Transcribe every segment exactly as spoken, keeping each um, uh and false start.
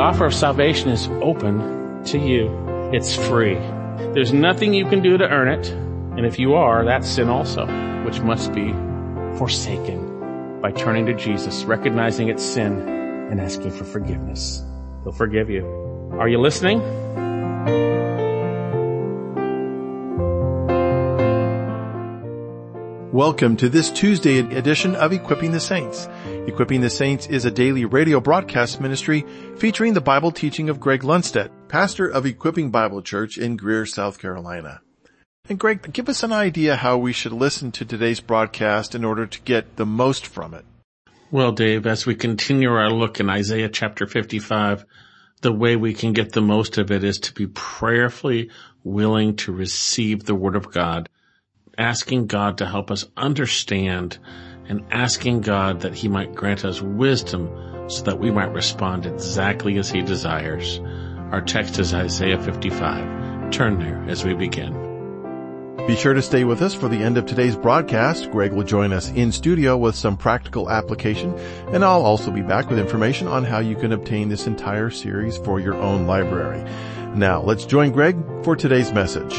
offer of salvation is open to you. It's free. There's nothing you can do to earn it. And if you are, that's sin also, which must be forsaken by turning to Jesus, recognizing it's sin, and asking for forgiveness. He'll forgive you. Are you listening? Welcome to this Tuesday edition of Equipping the Saints. Equipping the Saints is a daily radio broadcast ministry featuring the Bible teaching of Greg Lundstedt, pastor of Equipping Bible Church in Greer, South Carolina. And Greg, give us an idea how we should listen to today's broadcast in order to get the most from it. Well, Dave, as we continue our look in Isaiah chapter fifty-five, the way we can get the most of it is to be prayerfully willing to receive the Word of God, asking God to help us understand and asking God that He might grant us wisdom so that we might respond exactly as He desires. Our text is Isaiah fifty-five. Turn there as we begin. Be sure to stay with us for the end of today's broadcast. Greg will join us in studio with some practical application, and I'll also be back with information on how you can obtain this entire series for your own library. Now, let's join Greg for today's message.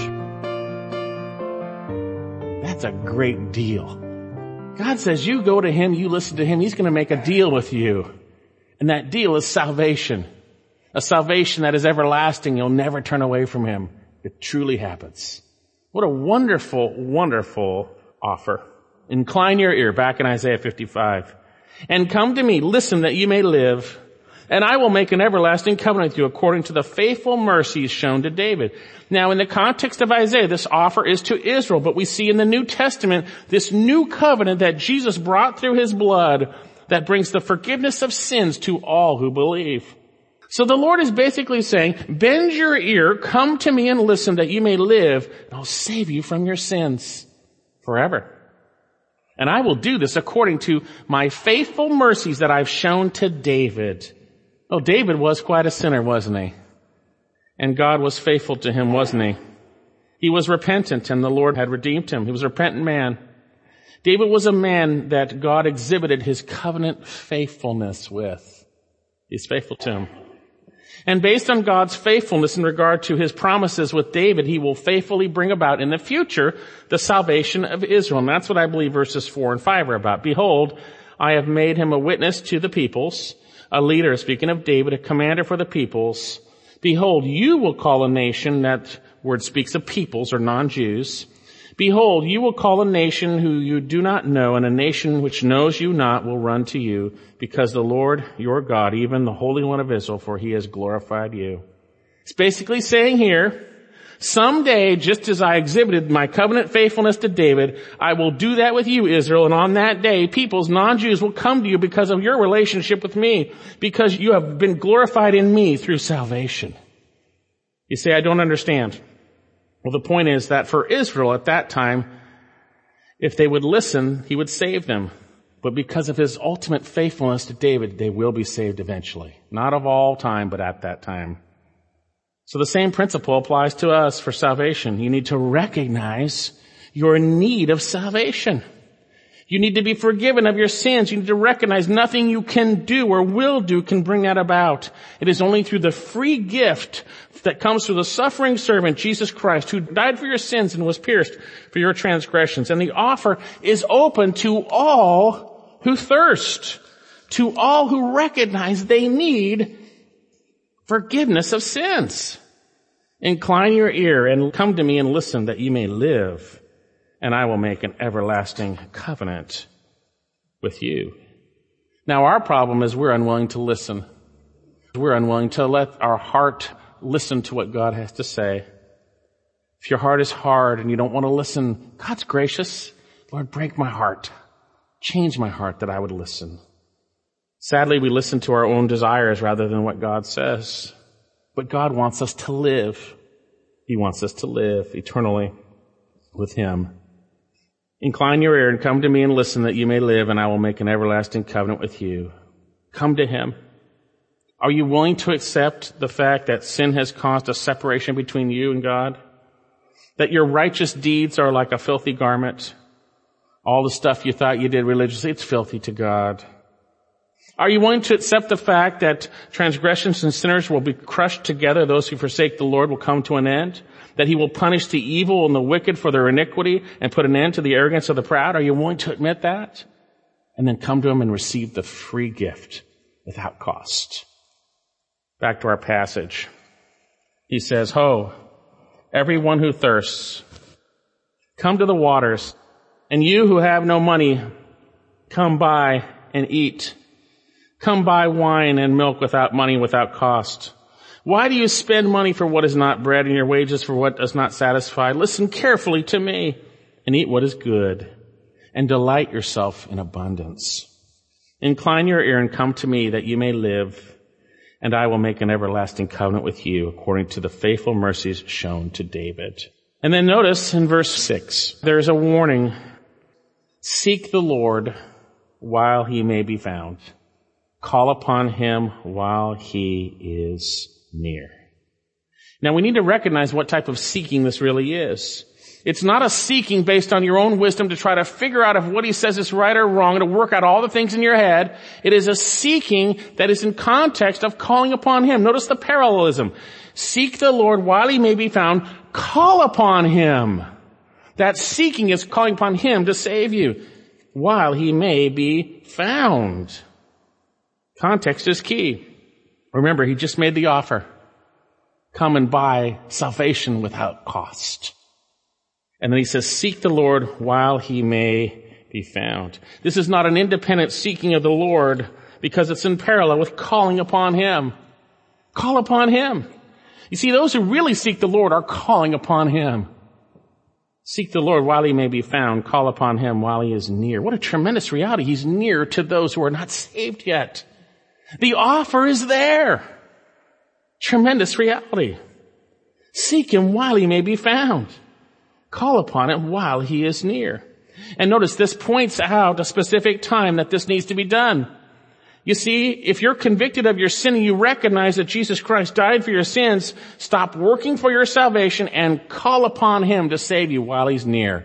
That's a great deal. God says you go to Him, you listen to Him, He's going to make a deal with you. And that deal is salvation. A salvation that is everlasting. You'll never turn away from Him. It truly happens. What a wonderful, wonderful offer. Incline your ear, back in Isaiah fifty-five. And come to me, listen that you may live. And I will make an everlasting covenant with you according to the faithful mercies shown to David. Now, in the context of Isaiah, this offer is to Israel, but we see in the New Testament this new covenant that Jesus brought through His blood that brings the forgiveness of sins to all who believe. So the Lord is basically saying, bend your ear, come to me and listen that you may live, and I'll save you from your sins forever. And I will do this according to my faithful mercies that I've shown to David. Oh, David was quite a sinner, wasn't he? And God was faithful to him, wasn't he? He was repentant and the Lord had redeemed him. He was a repentant man. David was a man that God exhibited His covenant faithfulness with. He's faithful to him. And based on God's faithfulness in regard to His promises with David, He will faithfully bring about in the future the salvation of Israel. And that's what I believe verses four and five are about. Behold, I have made him a witness to the peoples, a leader, speaking of David, a commander for the peoples. Behold, you will call a nation, that word speaks of peoples or non-Jews. Behold, you will call a nation who you do not know, and a nation which knows you not will run to you, because the Lord your God, even the Holy One of Israel, for He has glorified you. It's basically saying here, someday, just as I exhibited my covenant faithfulness to David, I will do that with you, Israel, and on that day, peoples, non-Jews, will come to you because of your relationship with me, because you have been glorified in me through salvation. You say, I don't understand. Well, the point is that for Israel at that time, if they would listen, He would save them. But because of His ultimate faithfulness to David, they will be saved eventually. Not of all time, but at that time. So the same principle applies to us for salvation. You need to recognize your need of salvation. You need to be forgiven of your sins. You need to recognize nothing you can do or will do can bring that about. It is only through the free gift that comes through the suffering servant, Jesus Christ, who died for your sins and was pierced for your transgressions. And the offer is open to all who thirst, to all who recognize they need forgiveness of sins. Incline your ear and come to me and listen that you may live, and I will make an everlasting covenant with you. Now, our problem is we're unwilling to listen. We're unwilling to let our heart listen to what God has to say. If your heart is hard and you don't want to listen, God's gracious. Lord, break my heart. Change my heart that I would listen. Sadly, we listen to our own desires rather than what God says. But God wants us to live. He wants us to live eternally with Him. Incline your ear and come to me and listen that you may live, and I will make an everlasting covenant with you. Come to Him. Are you willing to accept the fact that sin has caused a separation between you and God? That your righteous deeds are like a filthy garment? All the stuff you thought you did religiously, it's filthy to God. Are you willing to accept the fact that transgressions and sinners will be crushed together? Those who forsake the Lord will come to an end. That he will punish the evil and the wicked for their iniquity and put an end to the arrogance of the proud? Are you willing to admit that? And then come to him and receive the free gift without cost. Back to our passage. He says, Ho, everyone who thirsts, come to the waters, and you who have no money, come buy and eat. Come buy wine and milk without money, without cost. Why do you spend money for what is not bread and your wages for what does not satisfy? Listen carefully to me and eat what is good and delight yourself in abundance. Incline your ear and come to me that you may live, and I will make an everlasting covenant with you according to the faithful mercies shown to David. And then notice in verse six, there is a warning. Seek the Lord while he may be found. Call upon him while he is near. Now we need to recognize what type of seeking this really is. It's not a seeking based on your own wisdom to try to figure out if what he says is right or wrong, to work out all the things in your head. It is a seeking that is in context of calling upon him. Notice the parallelism. Seek the Lord while he may be found. Call upon him. That seeking is calling upon him to save you while he may be found. Context is key. Remember, he just made the offer. Come and buy salvation without cost. And then he says, seek the Lord while he may be found. This is not an independent seeking of the Lord because it's in parallel with calling upon him. Call upon him. You see, those who really seek the Lord are calling upon him. Seek the Lord while he may be found. Call upon him while he is near. What a tremendous reality. He's near to those who are not saved yet. The offer is there. Tremendous reality. Seek him while he may be found. Call upon him while he is near. And notice this points out a specific time that this needs to be done. You see, if you're convicted of your sin and you recognize that Jesus Christ died for your sins, stop working for your salvation and call upon him to save you while he's near.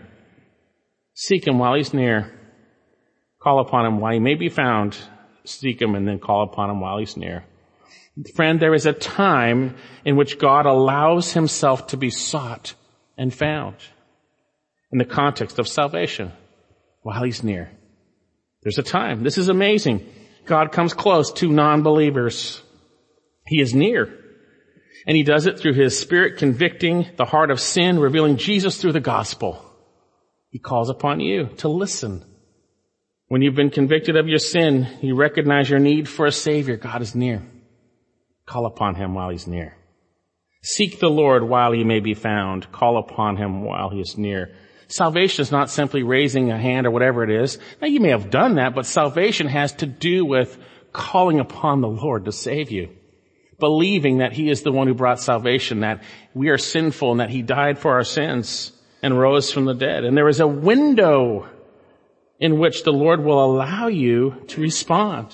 Seek him while he's near. Call upon him while he may be found. Seek him and then call upon him while he's near. Friend, there is a time in which God allows himself to be sought and found in the context of salvation while he's near. There's a time. This is amazing. God comes close to non-believers. He is near. And he does it through his Spirit convicting the heart of sin, revealing Jesus through the gospel. He calls upon you to listen. When you've been convicted of your sin, you recognize your need for a Savior. God is near. Call upon him while he's near. Seek the Lord while he may be found. Call upon him while he is near. Salvation is not simply raising a hand or whatever it is. Now you may have done that, but salvation has to do with calling upon the Lord to save you. Believing that he is the one who brought salvation, that we are sinful and that he died for our sins and rose from the dead. And there is a window in which the Lord will allow you to respond.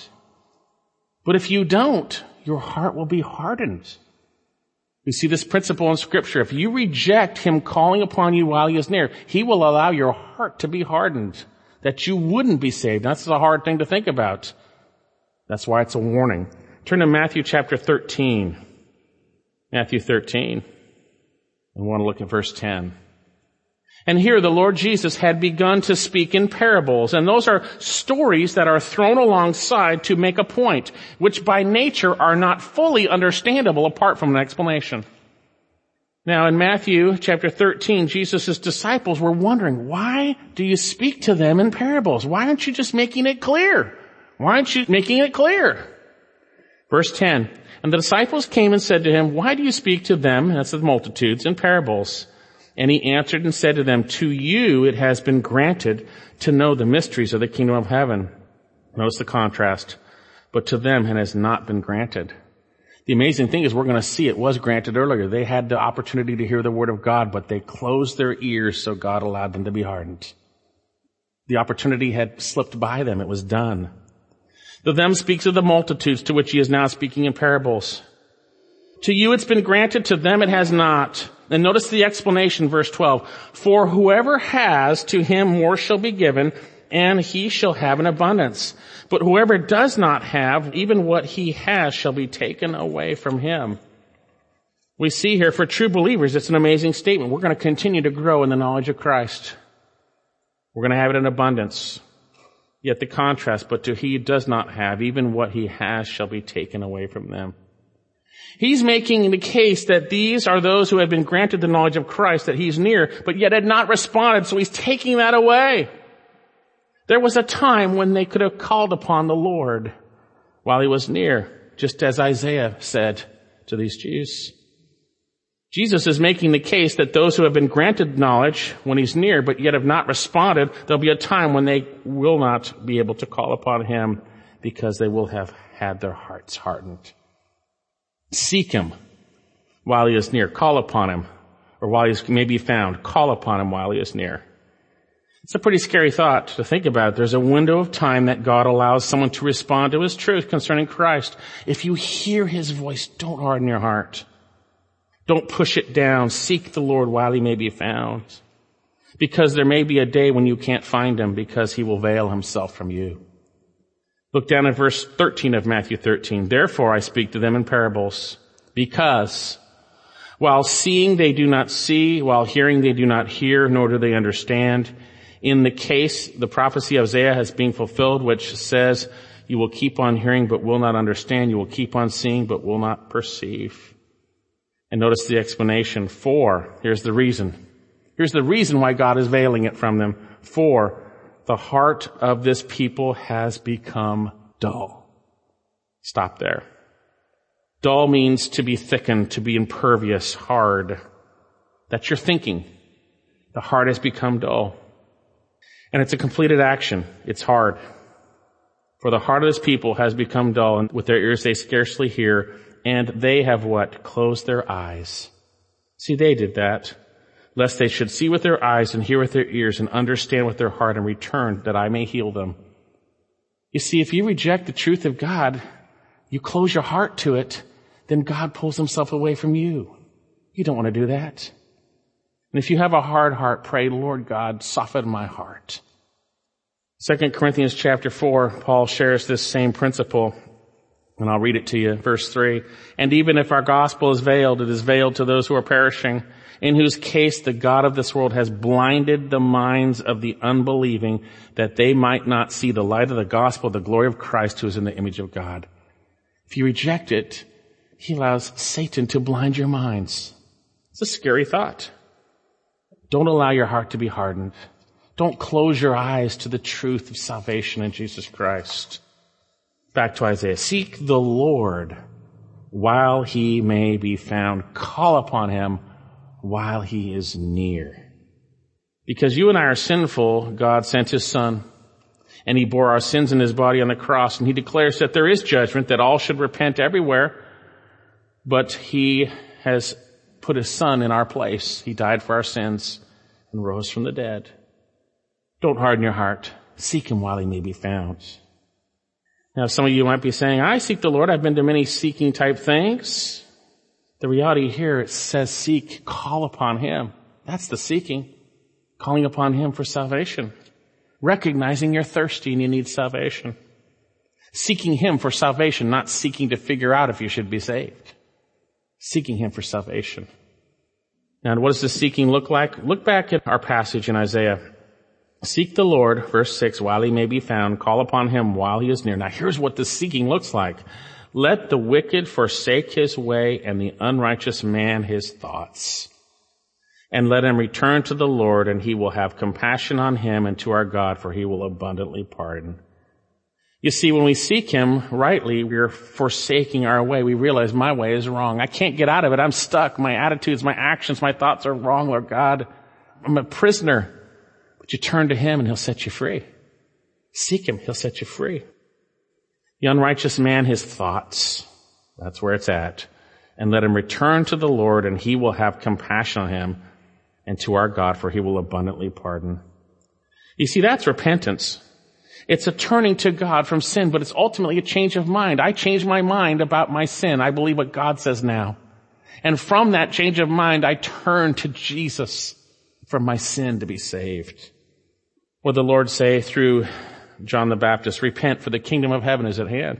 But if you don't, your heart will be hardened. We see this principle in Scripture. If you reject him calling upon you while he is near, he will allow your heart to be hardened, that you wouldn't be saved. That's a hard thing to think about. That's why it's a warning. Turn to Matthew chapter thirteen. Matthew thirteen. I want to look at verse ten. And here the Lord Jesus had begun to speak in parables. And those are stories that are thrown alongside to make a point, which by nature are not fully understandable apart from an explanation. Now in Matthew chapter thirteen, Jesus' disciples were wondering, why do you speak to them in parables? Why aren't you just making it clear? Why aren't you making it clear? Verse ten, and the disciples came and said to him, why do you speak to them, that's the multitudes, in parables? And he answered and said to them, to you it has been granted to know the mysteries of the kingdom of heaven. Notice the contrast. But to them it has not been granted. The amazing thing is we're going to see it was granted earlier. They had the opportunity to hear the word of God, but they closed their ears, so God allowed them to be hardened. The opportunity had slipped by them. It was done. The them speaks of the multitudes, to which he is now speaking in parables. To you it's been granted, to them it has not. And notice the explanation, verse twelve. For whoever has, to him more shall be given, and he shall have an abundance. But whoever does not have, even what he has shall be taken away from him. We see here for true believers, it's an amazing statement. We're going to continue to grow in the knowledge of Christ. We're going to have it in abundance. Yet the contrast, but to he who does not have, even what he has shall be taken away from them. He's making the case that these are those who have been granted the knowledge of Christ, that he's near, but yet had not responded, so he's taking that away. There was a time when they could have called upon the Lord while he was near, just as Isaiah said to these Jews. Jesus is making the case that those who have been granted knowledge when he's near, but yet have not responded, there'll be a time when they will not be able to call upon him because they will have had their hearts hardened. Seek him while he is near. Call upon him, or while he may be found. Call upon him while he is near. It's a pretty scary thought to think about. There's a window of time that God allows someone to respond to his truth concerning Christ. If you hear his voice, don't harden your heart. Don't push it down. Seek the Lord while he may be found. Because there may be a day when you can't find him because he will veil himself from you. Look down at verse thirteen of Matthew thirteen. Therefore I speak to them in parables, because while seeing they do not see, while hearing they do not hear, nor do they understand. In the case, the prophecy of Isaiah has been fulfilled, which says, you will keep on hearing but will not understand. You will keep on seeing but will not perceive. And notice the explanation. For, here's the reason. Here's the reason why God is veiling it from them. For the heart of this people has become dull. Stop there. Dull means to be thickened, to be impervious, hard. That's your thinking. The heart has become dull. And it's a completed action. It's hard. For the heart of this people has become dull, and with their ears they scarcely hear, and they have what? Closed their eyes. See, they did that, lest they should see with their eyes and hear with their ears and understand with their heart and return, that I may heal them. You see, if you reject the truth of God, you close your heart to it, then God pulls himself away from you. You don't want to do that. And if you have a hard heart, pray, Lord God, soften my heart. Second Corinthians chapter four, Paul shares this same principle. And I'll read it to you, verse three. And even if our gospel is veiled, it is veiled to those who are perishing, in whose case the God of this world has blinded the minds of the unbelieving, that they might not see the light of the gospel, the glory of Christ, who is in the image of God. If you reject it, he allows Satan to blind your minds. It's a scary thought. Don't allow your heart to be hardened. Don't close your eyes to the truth of salvation in Jesus Christ. Back to Isaiah. Seek the Lord while he may be found. Call upon him while he is near. Because you and I are sinful, God sent his Son, and he bore our sins in his body on the cross, and he declares that there is judgment, that all should repent everywhere, but he has put his Son in our place. He died for our sins and rose from the dead. Don't harden your heart. Seek him while he may be found. Now, some of you might be saying, I seek the Lord. I've been to many seeking type things. The reality here, it says seek, call upon him. That's the seeking. Calling upon him for salvation. Recognizing you're thirsty and you need salvation. Seeking him for salvation, not seeking to figure out if you should be saved. Seeking him for salvation. Now, what does the seeking look like? Look back at our passage in Isaiah. Seek the Lord, verse six, while he may be found. Call upon him while he is near. Now here's what the seeking looks like. Let the wicked forsake his way and the unrighteous man his thoughts. And let him return to the Lord, and he will have compassion on him and to our God, for he will abundantly pardon. You see, when we seek him rightly, we're forsaking our way. We realize my way is wrong. I can't get out of it. I'm stuck. My attitudes, my actions, my thoughts are wrong, Lord God. I'm a prisoner. But you turn to him and he'll set you free. Seek him, he'll set you free. The unrighteous man, his thoughts. That's where it's at. And let him return to the Lord, and he will have compassion on him and to our God, for he will abundantly pardon. You see, that's repentance. It's a turning to God from sin, but it's ultimately a change of mind. I change my mind about my sin. I believe what God says now. And from that change of mind, I turn to Jesus from my sin to be saved. What did the Lord say through John the Baptist? Repent, for the kingdom of heaven is at hand.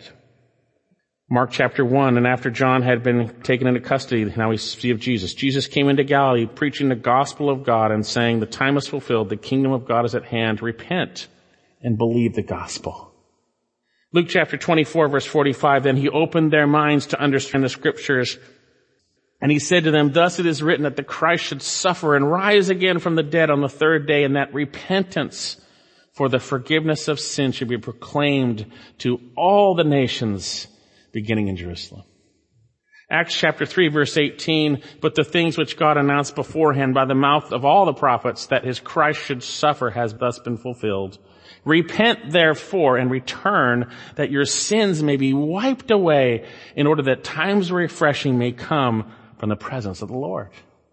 Mark chapter one, and after John had been taken into custody, now we see of Jesus. Jesus came into Galilee preaching the gospel of God and saying, the time is fulfilled, the kingdom of God is at hand. Repent and believe the gospel. Luke chapter twenty-four, verse forty-five, then he opened their minds to understand the scriptures. And he said to them, thus it is written that the Christ should suffer and rise again from the dead on the third day, and that repentance for the forgiveness of sin should be proclaimed to all the nations, beginning in Jerusalem. Acts chapter three, verse eighteen, but the things which God announced beforehand by the mouth of all the prophets that his Christ should suffer has thus been fulfilled. Repent therefore and return, that your sins may be wiped away, in order that times of refreshing may come from the presence of the Lord.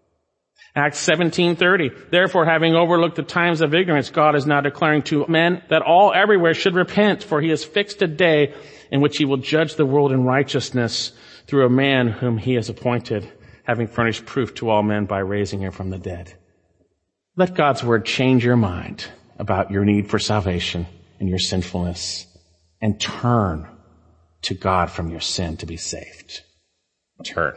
Acts seventeen thirty, therefore having overlooked the times of ignorance, God is now declaring to men that all everywhere should repent, for he has fixed a day in which he will judge the world in righteousness through a man whom he has appointed, having furnished proof to all men by raising him from the dead. Let God's word change your mind about your need for salvation and your sinfulness, and turn to God from your sin to be saved. Turn.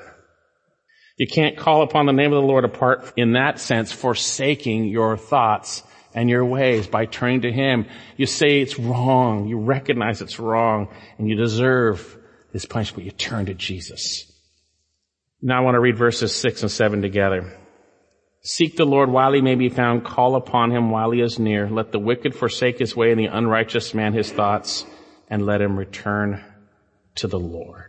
You can't call upon the name of the Lord apart, in that sense, forsaking your thoughts and your ways by turning to him. You say it's wrong. You recognize it's wrong and you deserve this punishment. You turn to Jesus. Now I want to read verses six and seven together. Seek the Lord while he may be found. Call upon him while he is near. Let the wicked forsake his way and the unrighteous man his thoughts, and let him return to the Lord.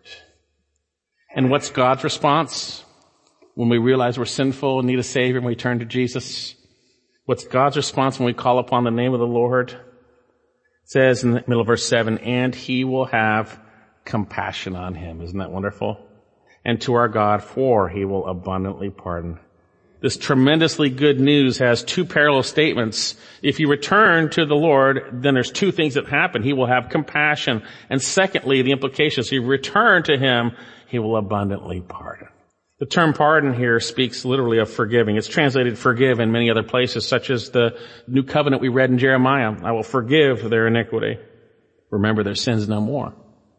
And what's God's response when we realize we're sinful and need a Savior and we turn to Jesus? What's God's response when we call upon the name of the Lord? It says in the middle of verse seven, and he will have compassion on him. Isn't that wonderful? And to our God, for he will abundantly pardon. This tremendously good news has two parallel statements. If you return to the Lord, then there's two things that happen. He will have compassion. And secondly, the implications, if you return to him, he will abundantly pardon. The term pardon here speaks literally of forgiving. It's translated forgive in many other places, such as the new covenant we read in Jeremiah. I will forgive their iniquity. Remember their sins no more.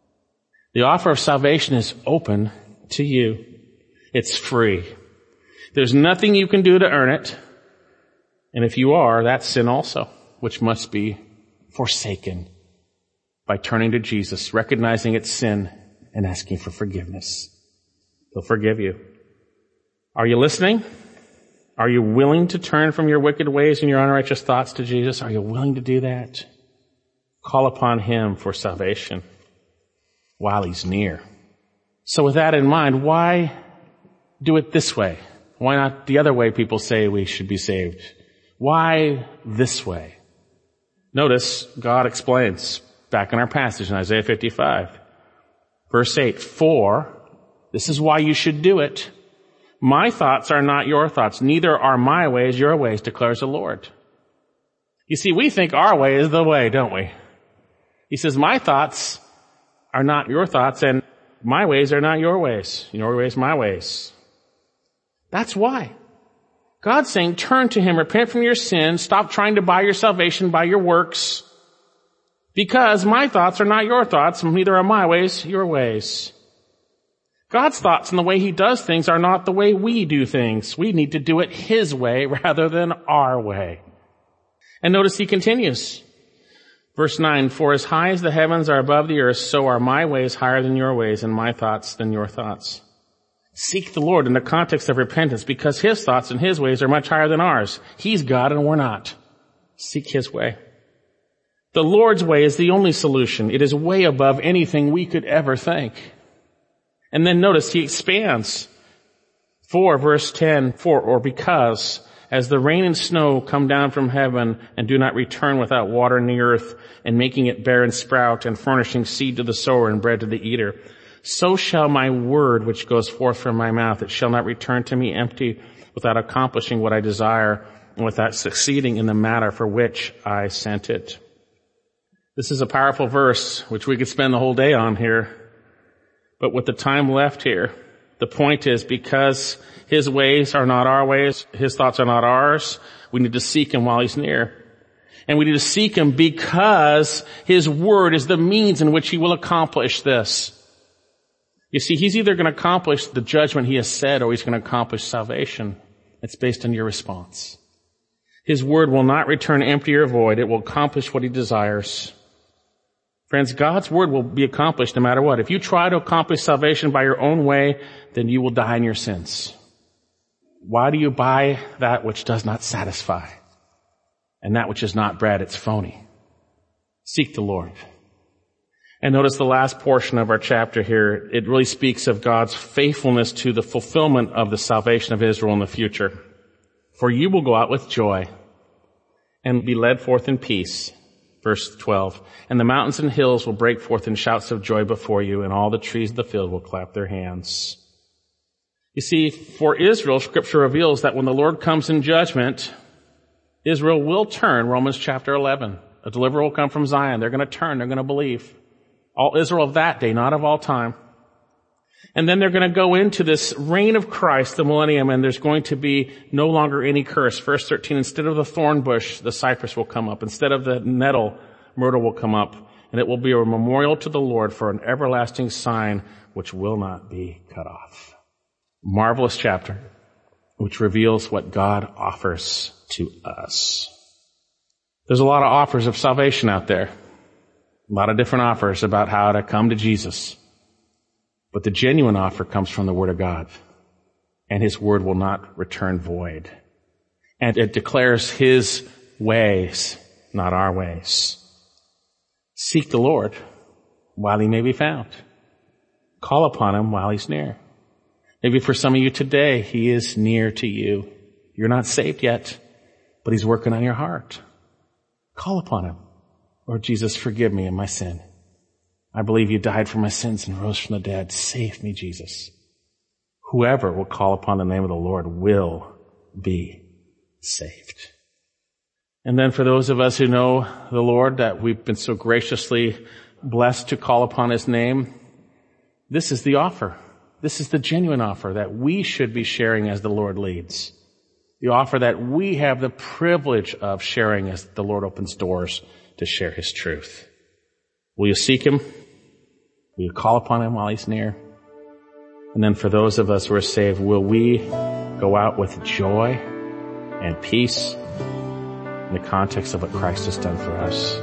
The offer of salvation is open to you. It's free. There's nothing you can do to earn it. And if you are, that's sin also, which must be forsaken by turning to Jesus, recognizing it's sin, and asking for forgiveness. He'll forgive you. Are you listening? Are you willing to turn from your wicked ways and your unrighteous thoughts to Jesus? Are you willing to do that? Call upon him for salvation while he's near. So with that in mind, why do it this way? Why not the other way people say we should be saved? Why this way? Notice God explains back in our passage in Isaiah fifty-five. Verse eight, for this is why you should do it. My thoughts are not your thoughts, neither are my ways your ways, declares the Lord. You see, we think our way is the way, don't we? He says, my thoughts are not your thoughts, and my ways are not your ways. Your ways, my ways. That's why. God's saying, turn to him, repent from your sins, stop trying to buy your salvation by your works, because my thoughts are not your thoughts, neither are my ways your ways. God's thoughts and the way he does things are not the way we do things. We need to do it his way rather than our way. And notice he continues. Verse nine, for as high as the heavens are above the earth, so are my ways higher than your ways, and my thoughts than your thoughts. Seek the Lord in the context of repentance, because his thoughts and his ways are much higher than ours. He's God and we're not. Seek his way. The Lord's way is the only solution. It is way above anything we could ever think. And then notice he expands. For, verse ten, for or because, as the rain and snow come down from heaven and do not return without watering the earth and making it bear and sprout and furnishing seed to the sower and bread to the eater, so shall my word which goes forth from my mouth. It shall not return to me empty, without accomplishing what I desire and without succeeding in the matter for which I sent it. This is a powerful verse which we could spend the whole day on here. But with the time left here, the point is, because his ways are not our ways, his thoughts are not ours, we need to seek him while he's near. And we need to seek him because his word is the means in which he will accomplish this. You see, he's either going to accomplish the judgment he has said or he's going to accomplish salvation. It's based on your response. His word will not return empty or void. It will accomplish what he desires. Friends, God's word will be accomplished no matter what. If you try to accomplish salvation by your own way, then you will die in your sins. Why do you buy that which does not satisfy? And that which is not bread, it's phony. Seek the Lord. And notice the last portion of our chapter here. It really speaks of God's faithfulness to the fulfillment of the salvation of Israel in the future. For you will go out with joy and be led forth in peace. Verse twelve. And the mountains and hills will break forth in shouts of joy before you, and all the trees of the field will clap their hands. You see, for Israel, Scripture reveals that when the Lord comes in judgment, Israel will turn, Romans chapter eleven. A deliverer will come from Zion. They're going to turn. They're going to believe. All Israel of that day, not of all time. And then they're going to go into this reign of Christ, the millennium, and there's going to be no longer any curse. Verse thirteen, instead of the thorn bush, the cypress will come up. Instead of the nettle, myrtle will come up. And it will be a memorial to the Lord for an everlasting sign which will not be cut off. Marvelous chapter, which reveals what God offers to us. There's a lot of offers of salvation out there. A lot of different offers about how to come to Jesus. But the genuine offer comes from the Word of God. And His Word will not return void. And it declares His ways, not our ways. Seek the Lord while He may be found. Call upon Him while He's near. Maybe for some of you today, He is near to you. You're not saved yet, but He's working on your heart. Call upon Him. Lord Jesus, forgive me of my sin. I believe you died for my sins and rose from the dead. Save me, Jesus. Whoever will call upon the name of the Lord will be saved. And then for those of us who know the Lord, that we've been so graciously blessed to call upon His name, this is the offer. This is the genuine offer that we should be sharing as the Lord leads. The offer that we have the privilege of sharing as the Lord opens doors to share His truth. Will you seek Him? Will you call upon Him while He's near? And then for those of us who are saved, will we go out with joy and peace in the context of what Christ has done for us?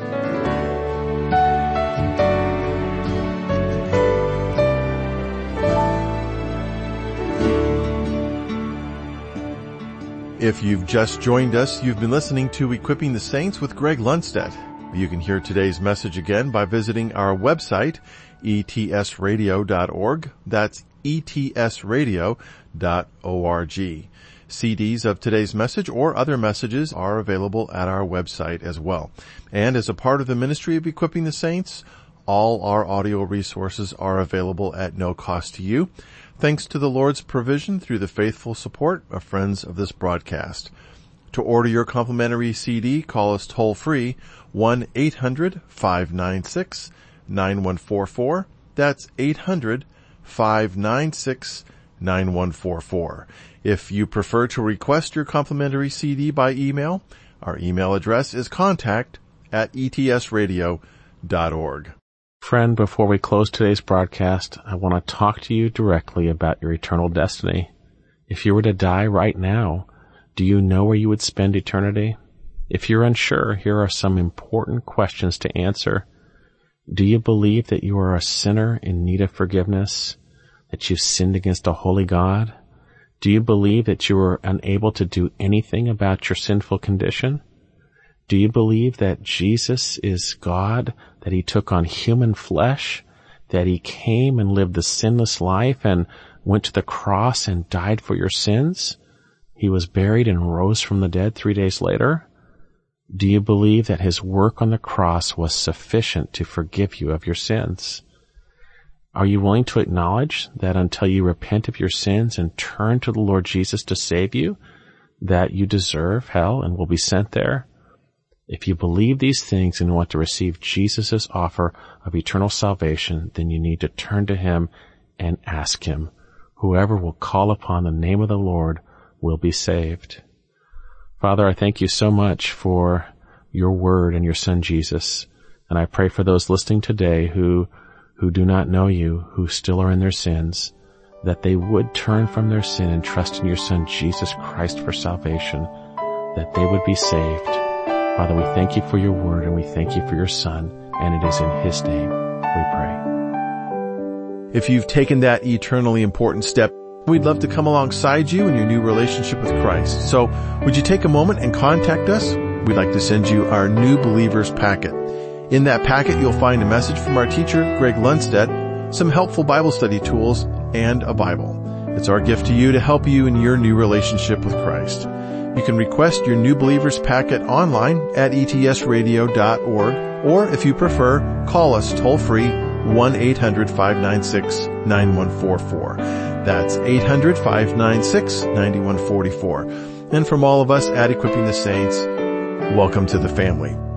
If you've just joined us, you've been listening to Equipping the Saints with Greg Lundstedt. You can hear today's message again by visiting our website, E T S radio dot org. That's E T S radio dot org. C Ds of today's message or other messages are available at our website as well. And as a part of the ministry of Equipping the Saints, all our audio resources are available at no cost to you, thanks to the Lord's provision through the faithful support of friends of this broadcast. To order your complimentary C D, call us toll-free, one eight hundred five nine six nine one four four. That's eight hundred five nine six nine one four four. If you prefer to request your complimentary C D by email, our email address is contact at E T S radio dot org. Friend, before we close today's broadcast, I want to talk to you directly about your eternal destiny. If you were to die right now, do you know where you would spend eternity? If you're unsure, here are some important questions to answer. Do you believe that you are a sinner in need of forgiveness? That you've sinned against a holy God? Do you believe that you are unable to do anything about your sinful condition? Do you believe that Jesus is God, that He took on human flesh, that He came and lived the sinless life and went to the cross and died for your sins? He was buried and rose from the dead three days later? Do you believe that His work on the cross was sufficient to forgive you of your sins? Are you willing to acknowledge that until you repent of your sins and turn to the Lord Jesus to save you, that you deserve hell and will be sent there? If you believe these things and want to receive Jesus' offer of eternal salvation, then you need to turn to Him and ask Him. Whoever will call upon the name of the Lord will be saved. Father, I thank you so much for your word and your son Jesus. And I pray for those listening today who, who do not know you, who still are in their sins, that they would turn from their sin and trust in your son Jesus Christ for salvation, that they would be saved. Father, we thank you for your word and we thank you for your son, and it is in his name we pray. If you've taken that eternally important step, we'd love to come alongside you in your new relationship with Christ. So would you take a moment and contact us? We'd like to send you our New Believers packet. In that packet, you'll find a message from our teacher, Greg Lundstedt, some helpful Bible study tools, and a Bible. It's our gift to you to help you in your new relationship with Christ. You can request your New Believers packet online at E T S radio dot org, or if you prefer, call us toll-free one eight hundred five nine six nine one four four. That's eight hundred five nine six nine one four four. And from all of us at Equipping the Saints, welcome to the family.